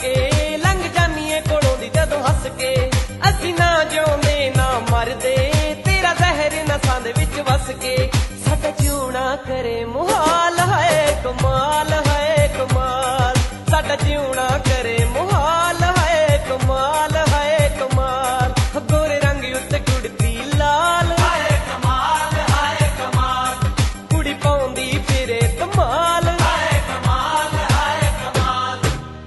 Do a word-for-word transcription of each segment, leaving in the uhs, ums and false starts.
ਕੇ ਲੰਘ ਜਾਨੀਏ ਕੋਲੋਂ ਦੀ ਜਦੋਂ ਹੱਸ ਕੇ ਅਸੀਂ ਨਾ ਜਿਉਂਦੇ ਨਾ ਮਰਦੇ ਤੇਰਾ ਜ਼ਹਿਰ ਨਸਾਂ ਦੇ ਵਿੱਚ ਵਸ ਕੇ ਸਾਡਾ ਜਿਉਣਾ ਕਰੇ ਮੁਹਾਲ ਹੈ ਕਮਾਲ ਹੈ ਕਮਾਲ ਸਾਡਾ ਜਿਉਣਾ ਕਰੇ ਮੁਹਾਲ ਹੈ ਕਮਾਲ ਹੈ ਕਮਾਲ ਗੋਰੇ ਰੰਗ ਉੱਤੇ ਕੁੜਤੀ ਲਾਲ ਹੈ ਕਮਾਲ ਹੈ ਕਮਾਲ ਕੁੜੀ ਪਾਉਂਦੀ ਫਿਰੇ ਕਮਾਲ ਹੈ ਕਮਾਲ ਹੈ ਕਮਾਲ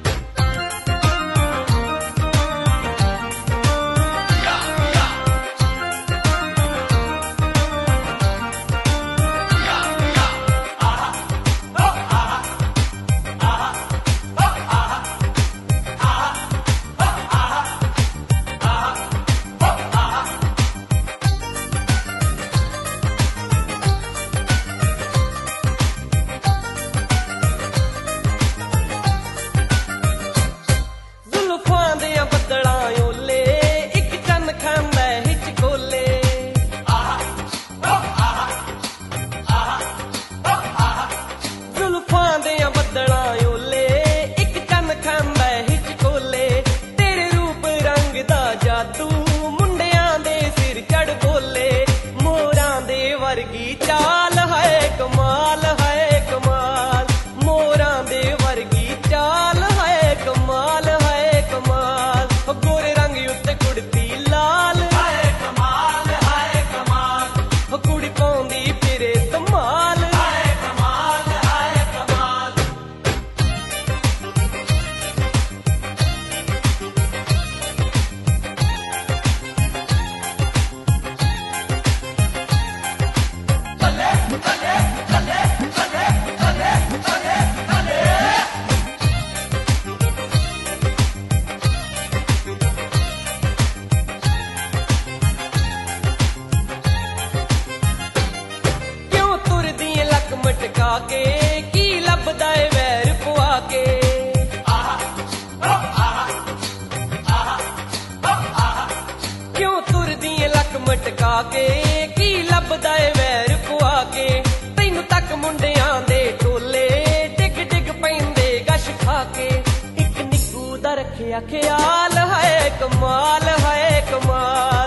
ਵਰਗੀ ਚਾਲ ਹੈ ਕਮਾਲ ਹੈ ਕਮਾਲ ਮੋਰਾਂ ਦੇ ਵਰਗੀ ਚਾਲ ਹੈ ਕਮਾਲ ਹੈ ਕਮਾਲ ਗੋਰੇ ਰੰਗ ਉੱਤੇ ਕੁੜਤੀ ਲਾਲ ਹੈ ਕਮਾਲ ਹੈ ਕਮਾਲ ਕੁੜੀ ਪਾਉਂਦੀ ਫਿਰੇ ਧਮਾਲ ਹੈ ਕਮਾਲ ਹੈ ਕਮਾਲ ਮਟਕਾ ਕੇ ਕੀ ਲੱਭਦਾ ਏ ਵੈਰ ਪਵਾ ਕੇ ਕਿਉਂ ਤੁਰਦੀ ਏ ਲੱਕ ਮਟਕਾ ਕੇ ਕੀ ਲੱਭਦਾ ਏ ਵੈਰ ਪਵਾ ਕੇ ਤੈਨੂੰ ਤੱਕ ਮੁੰਡਿਆਂ ਦੇ ਟੋਲੇ ਡਿੱਗ ਡਿੱਗ ਪੈਂਦੇ ਗਸ਼ ਖਾ ਕੇ ਇੱਕ ਨਿੱਕੂ ਦਾ ਰੱਖਿਆ ਖਿਆਲ ਹੈ ਕਮਾਲ ਹੈ ਕਮਾਲ